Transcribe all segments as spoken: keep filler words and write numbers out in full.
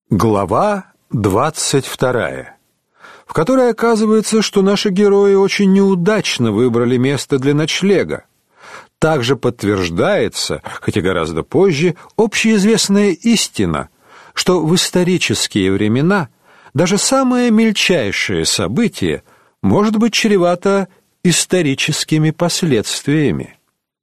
Глава двадцать вторая, в которой оказывается, что наши герои очень неудачно выбрали место для ночлега. Также подтверждается, хотя гораздо позже, общеизвестная истина, что в исторические времена даже самое мельчайшее событие может быть чревато историческими последствиями.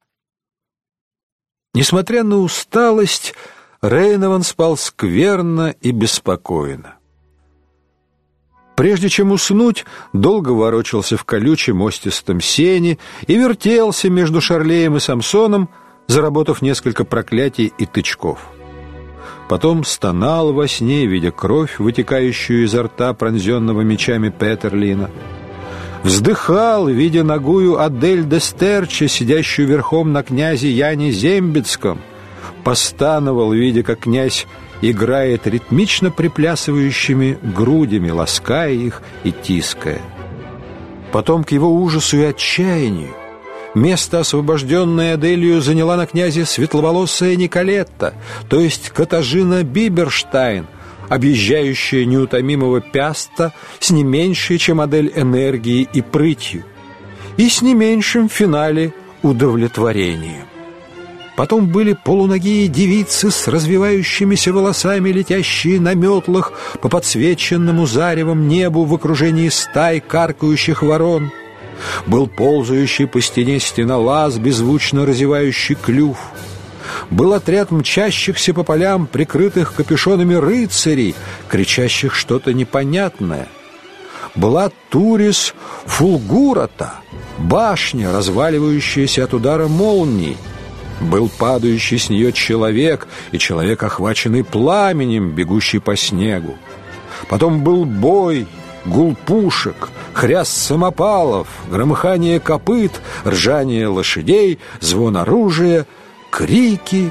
Несмотря на усталость, Рейнован спал скверно и беспокойно. Прежде чем уснуть, долго ворочался в колючем остистом сене и вертелся между Шарлеем и Самсоном, заработав несколько проклятий и тычков. Потом стонал во сне, видя кровь, вытекающую изо рта пронзенного мечами Петерлина. Вздыхал, видя нагую Адель де Стерче, сидящую верхом на князе Яне Зембицком. Постановал, видя, как князь играет ритмично приплясывающими грудями, лаская их и тиская. Потом, к его ужасу и отчаянию, место, освобожденное Аделью, заняла на князе светловолосая Николетта, то есть Катажина Биберштайн, объезжающая неутомимого Пяста с не меньшей, чем Адель, энергией и прытью, и с не меньшим в финале удовлетворением. Потом были полуногие девицы с развивающимися волосами, летящие на метлах по подсвеченному заревом небу в окружении стай каркающих ворон. Был ползающий по стене стенолаз, беззвучно разевающий клюв. Был отряд мчащихся по полям, прикрытых капюшонами рыцарей, кричащих что-то непонятное. Была Турис Фулгурата, башня, разваливающаяся от удара молний. Был падающий с нее человек, и человек, охваченный пламенем, бегущий по снегу. Потом был бой, гул пушек, хряст самопалов, громыхание копыт, ржание лошадей, звон оружия, крики.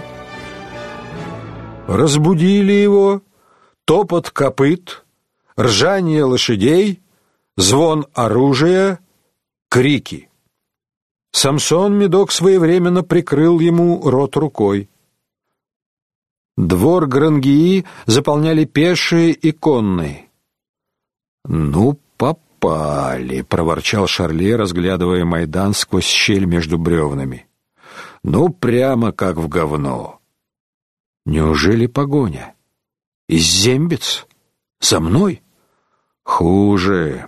Разбудили его топот копыт, ржание лошадей, звон оружия, крики. Самсон Медок своевременно прикрыл ему рот рукой. Двор Грангии заполняли пешие и конные. «Ну, попали!» — проворчал Шарле, разглядывая Майдан сквозь щель между бревнами. «Ну, прямо как в говно!» «Неужели погоня? Из Зембиц? За мной? Хуже!»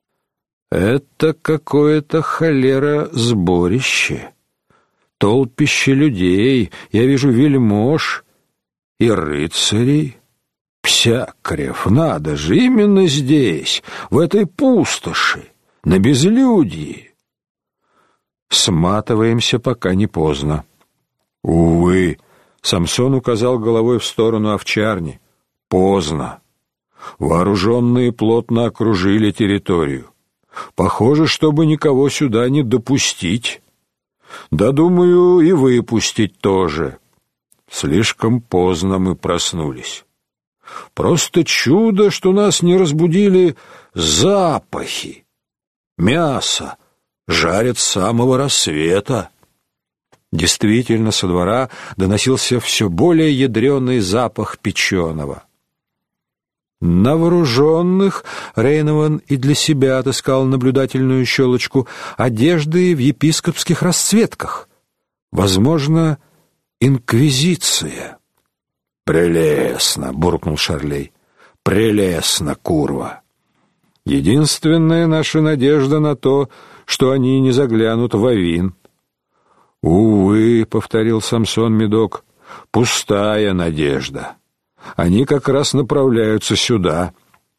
Это какое-то холера сборище. Толпище людей, я вижу вельмож и рыцарей. Псякрев, надо же, именно здесь, в этой пустоши, на безлюдье. Сматываемся, пока не поздно. Увы, Самсон указал головой в сторону овчарни. Поздно. Вооруженные плотно окружили территорию. Похоже, чтобы никого сюда не допустить. Да, думаю, и выпустить тоже. Слишком поздно мы проснулись. Просто чудо, что нас не разбудили запахи. Мясо жарят с самого рассвета. Действительно, со двора доносился все более ядреный запах печеного. На вооруженных Рейнован и для себя отыскал наблюдательную щелочку одежды в епископских расцветках. Возможно, инквизиция. «Прелестно!» — буркнул Шарлей. «Прелестно, курва! Единственная наша надежда на то, что они не заглянут в Авин». «Увы», — повторил Самсон Медок, — «пустая надежда. Они как раз направляются сюда.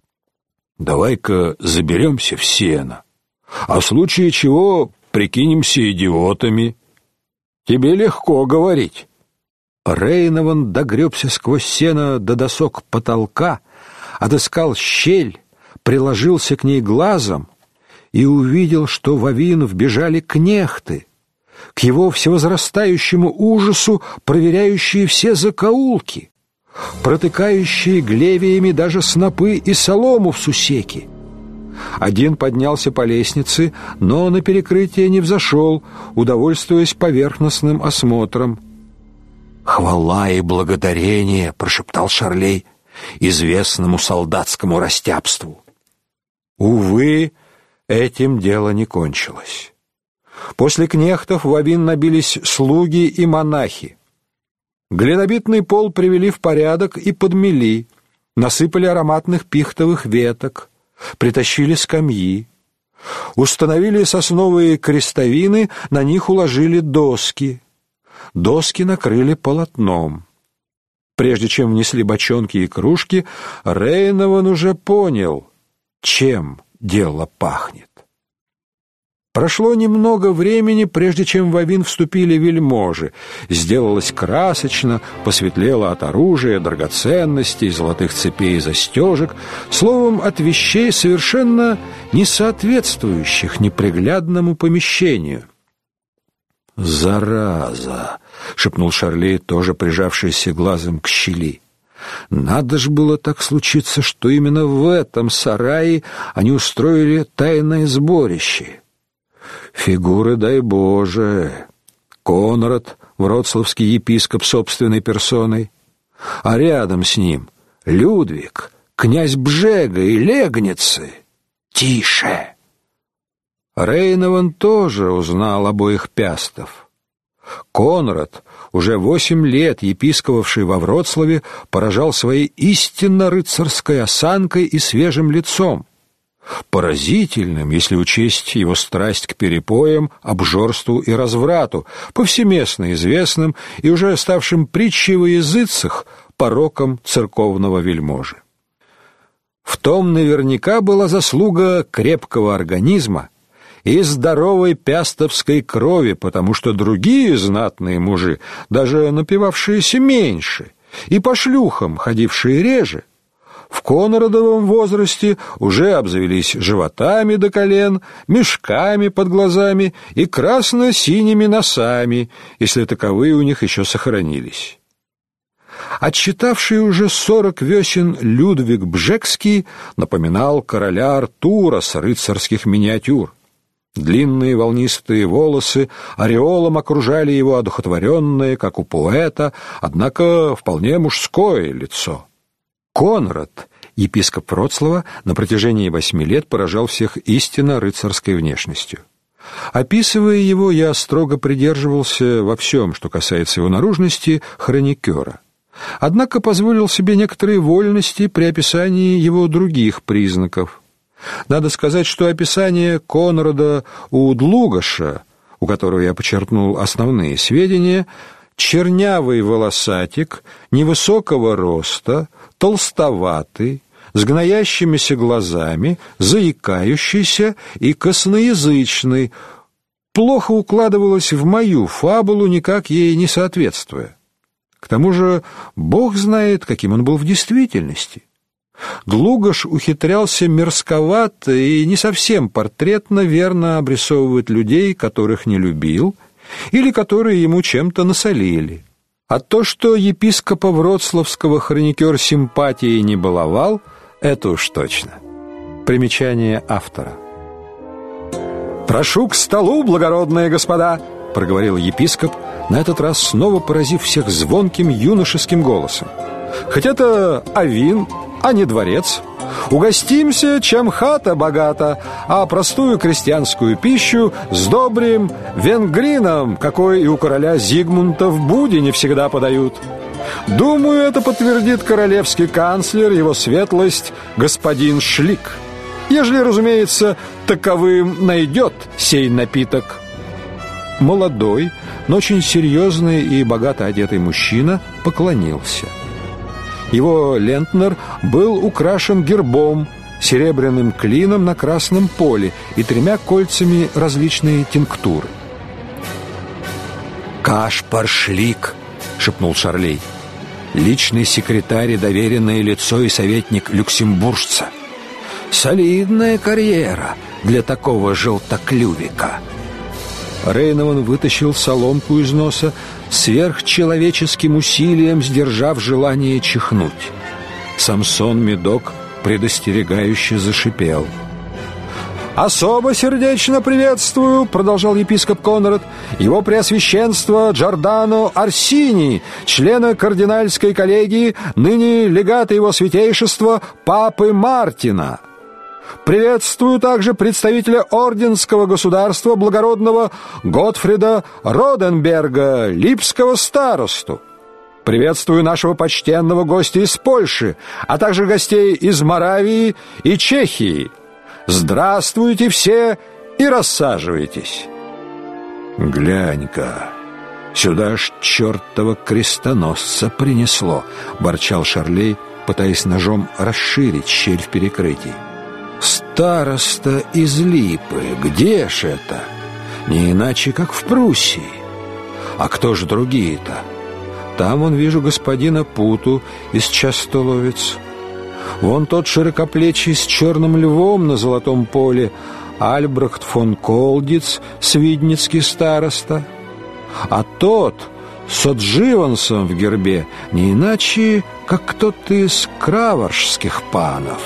Давай-ка заберемся в сено, а в случае чего прикинемся идиотами. Тебе легко говорить». Рейнован догребся сквозь сено до досок потолка, отыскал щель, приложился к ней глазом и увидел, что в Авин вбежали кнехты, к его всевозрастающему ужасу проверяющие все закоулки, протыкающие глевиями даже снопы и солому в сусеке. Один поднялся по лестнице, но на перекрытие не взошел, удовольствуясь поверхностным осмотром. «Хвала и благодарение!» — прошептал Шарлей. известному солдатскому растяпству. Увы, этим дело не кончилось. После кнехтов в Авин набились слуги и монахи. Глинобитный пол привели в порядок и подмели, насыпали ароматных пихтовых веток, притащили скамьи, установили сосновые крестовины, на них уложили доски. Доски накрыли полотном. Прежде чем внесли бочонки и кружки, Рейнован уже понял, чем дело пахнет. Прошло немного времени, прежде чем в Авин вступили вельможи. Сделалось красочно, посветлело от оружия, драгоценностей, золотых цепей и застежек, словом, от вещей, совершенно не соответствующих неприглядному помещению. «Зараза!» — шепнул Шарлей, тоже прижавшийся глазом к щели. «Надо ж было так случиться, что именно в этом сарае они устроили тайное сборище. Фигуры, дай Боже! Конрад, вроцлавский епископ собственной персоной, а рядом с ним Людвиг, князь Бжега и Легницы. Тише!» Рейнован тоже узнал обоих пястов. Конрад, уже восемь лет епископовавший во Вроцлаве, поражал своей истинно рыцарской осанкой и свежим лицом, поразительным, если учесть его страсть к перепоям, обжорству и разврату, повсеместно известным и уже ставшим притчей во языцах пороком церковного вельможи. В том наверняка была заслуга крепкого организма и здоровой пястовской крови, потому что другие знатные мужи, даже напивавшиеся меньше и по шлюхам ходившие реже, в Конрадовом возрасте уже обзавелись животами до колен, мешками под глазами и красно-синими носами, если таковые у них еще сохранились. Отсчитавший уже сорок весен Людвиг Бжегский напоминал короля Артура с рыцарских миниатюр. Длинные волнистые волосы ореолом окружали его одухотворенное, как у поэта, однако вполне мужское лицо. Конрад, епископ Вроцлава, на протяжении восьми лет поражал всех истинно рыцарской внешностью. Описывая его, я строго придерживался во всем, что касается его наружности, хроникера. Однако позволил себе некоторые вольности при описании его других признаков. Надо сказать, что описание Конрада у Длугаша, у которого я почерпнул основные сведения, чернявый волосатик, невысокого роста, толстоватый, с гноящимися глазами, заикающийся и косноязычный, плохо укладывалось в мою фабулу, никак ей не соответствуя. К тому же Бог знает, каким он был в действительности. Длугаш ухитрялся мерзковато и не совсем портретно верно обрисовывать людей, которых не любил, или которые ему чем-то насолили. А то, что епископа Вроцлавского хроникер симпатией не баловал, это уж точно. Примечание автора. «Прошу к столу, благородные господа!» — проговорил епископ, на этот раз снова поразив всех звонким юношеским голосом. «Хоть это Авин, а не дворец. Угостимся, чем хата богата, а простую крестьянскую пищу сдобрим венгрином, какой и у короля Зигмунта в Буде не всегда подают. Думаю, это подтвердит королевский канцлер, его светлость, господин Шлик, ежели, разумеется, таковым найдет сей напиток». Молодой, но очень серьезный и богато одетый мужчина поклонился. Его лентнер был украшен гербом, серебряным клином на красном поле и тремя кольцами различной тинктуры. «Кашпар Шлик», — шепнул Шарлей, — «личный секретарь и доверенное лицо и советник люксембуржца. Солидная карьера для такого желтоклювика». Рейнован вытащил соломку из носа, сверхчеловеческим усилием сдержав желание чихнуть. Самсон Медок предостерегающе зашипел. «Особо сердечно приветствую, — продолжал епископ Конрад, — его преосвященство Джордано Арсини, члена кардинальской коллегии, ныне легата его святейшества Папы Мартина. Приветствую также представителя орденского государства благородного Готфрида Роденберга, липского старосту. Приветствую нашего почтенного гостя из Польши, а также гостей из Моравии и Чехии. Здравствуйте все и рассаживайтесь». «Глянь-ка, сюда ж чертова крестоносца принесло», — ворчал Шарлей, пытаясь ножом расширить щель в перекрытии. «Староста из Липы, где ж это? Не иначе, как в Пруссии. А кто ж другие-то? Там, вон, вижу господина Путу из Частоловец. Вон тот широкоплечий с черным львом на золотом поле, Альбрехт фон Колдиц, свидницкий староста. А тот с Одживансом в гербе не иначе, как кто-то из краворжских панов».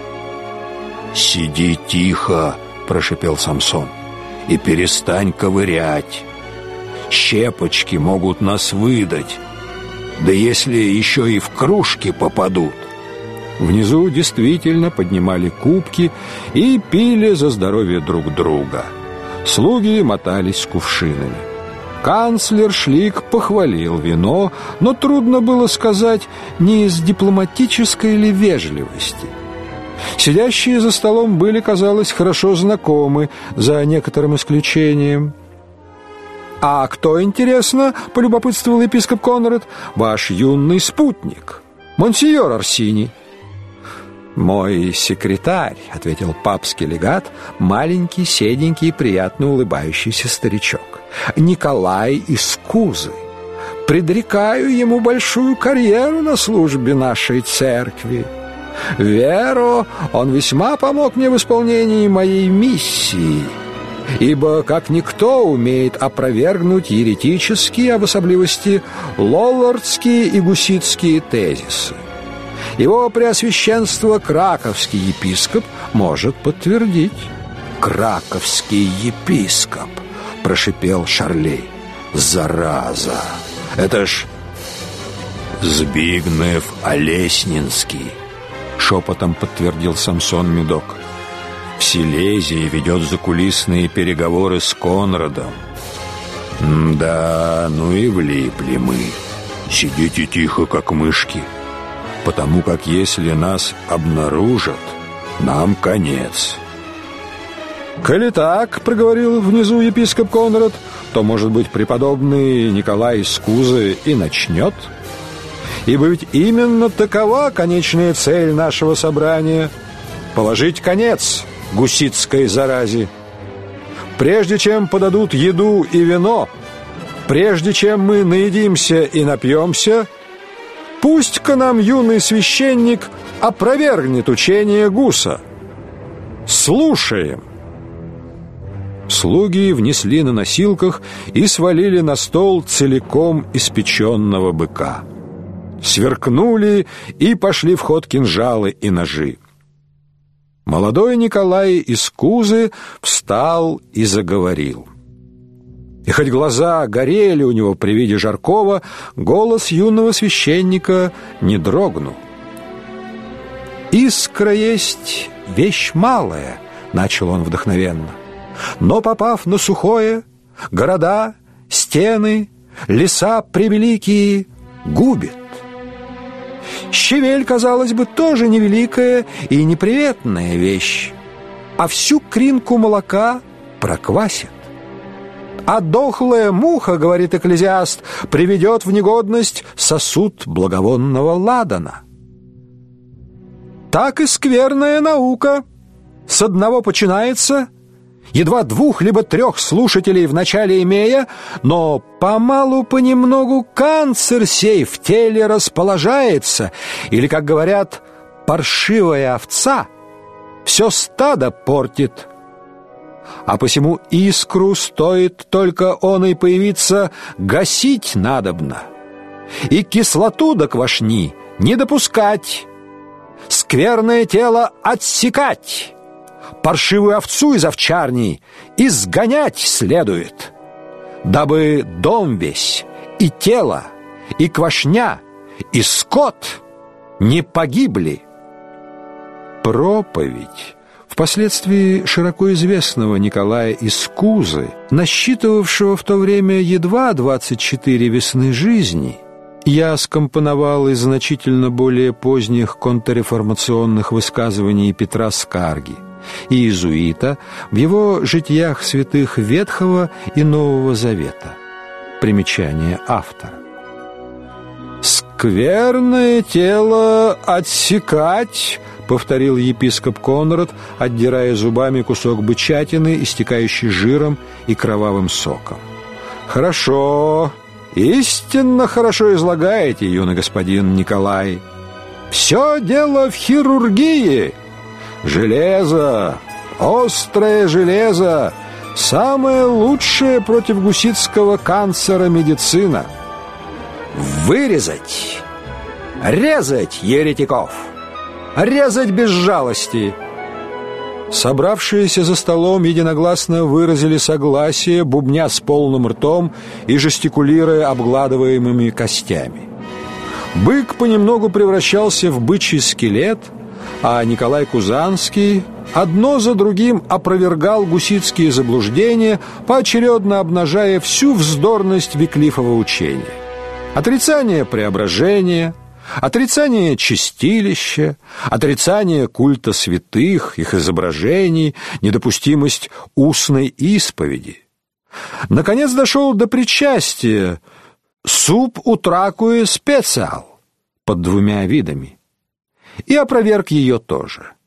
«Сиди тихо, — прошипел Самсон, — и перестань ковырять. Щепочки могут нас выдать, да если еще и в кружки попадут». Внизу действительно поднимали кубки и пили за здоровье друг друга. Слуги мотались с кувшинами. Канцлер Шлик похвалил вино, но трудно было сказать, не из дипломатической ли вежливости. Сидящие за столом были, казалось, хорошо знакомы, за некоторым исключением. «А кто, интересно, — полюбопытствовал епископ Конрад, — ваш юный спутник, монсеньор Арсини?» «Мой секретарь, — ответил папский легат, маленький, седенький и приятно улыбающийся старичок, — Николай из Кузы. Предрекаю ему большую карьеру на службе нашей церкви. Веро, он весьма помог мне в исполнении моей миссии, ибо как никто умеет опровергнуть еретические, а в особливости лоллардские и гуситские тезисы. Его преосвященство краковский епископ может подтвердить». «Краковский епископ!» — прошипел Шарлей. «Зараза! Это ж Збигнев Олеснинский!» — шепотом подтвердил Самсон Медок. «В Силезии ведет закулисные переговоры с Конрадом». «Да, ну и влипли мы. Сидите тихо, как мышки, потому как если нас обнаружат, нам конец». «Коли так, — проговорил внизу епископ Конрад, — то, может быть, преподобный Николай из Кузы и начнет? Ибо ведь именно такова конечная цель нашего собрания — положить конец гуситской заразе. Прежде чем подадут еду и вино, прежде чем мы наедимся и напьемся, пусть-ка нам юный священник опровергнет учение Гуса. Слушаем». Слуги внесли на носилках и свалили на стол целиком испеченного быка. Сверкнули и пошли в ход кинжалы и ножи. Молодой Николай из Кузы встал и заговорил. И хоть глаза горели у него при виде жаркого, голос юного священника не дрогнул. «Искра есть вещь малая, — начал он вдохновенно, — но, попав на сухое, города, стены, леса превеликие губит. Щавель, казалось бы, тоже невеликая и неприветная вещь, а всю кринку молока проквасит. А дохлая муха, — говорит экклезиаст, — приведет в негодность сосуд благовонного ладана. Так и скверная наука с одного починается, едва двух либо трех слушателей вначале имея, но помалу понемногу канцер сей в теле расположается, или, как говорят, паршивая овца все стадо портит. А посему искру стоит только он и появиться, гасить надобно, и кислоту до квашни не допускать, скверное тело отсекать, паршивую овцу из овчарни изгонять следует, дабы дом весь, и тело, и квашня, и скот не погибли. Проповедь впоследствии широко известного Николая из Кузы, насчитывавшего в то время едва двадцать четыре весны жизни, я скомпоновал из значительно более поздних контрреформационных высказываний Петра Скарги, иезуита, в его житиях святых Ветхого и Нового Завета. Примечание автора. «Скверное тело отсекать», — повторил епископ Конрад, отдирая зубами кусок бычатины, истекающий жиром и кровавым соком. «Хорошо, истинно хорошо излагаете, юный господин Николай. Все дело в хирургии. Железо, острое железо, самое лучшее против гуситского канцера медицина. Вырезать, резать еретиков, резать без жалости». Собравшиеся за столом единогласно выразили согласие, бубня с полным ртом и жестикулируя обгладываемыми костями. Бык понемногу превращался в бычий скелет, а Николай Кузанский одно за другим опровергал гуситские заблуждения, поочередно обнажая всю вздорность Виклифова учения. Отрицание преображения, отрицание чистилища, отрицание культа святых, их изображений, недопустимость устной исповеди. Наконец дошел до причастия «sub utracue special» под двумя видами и опроверг ее тоже.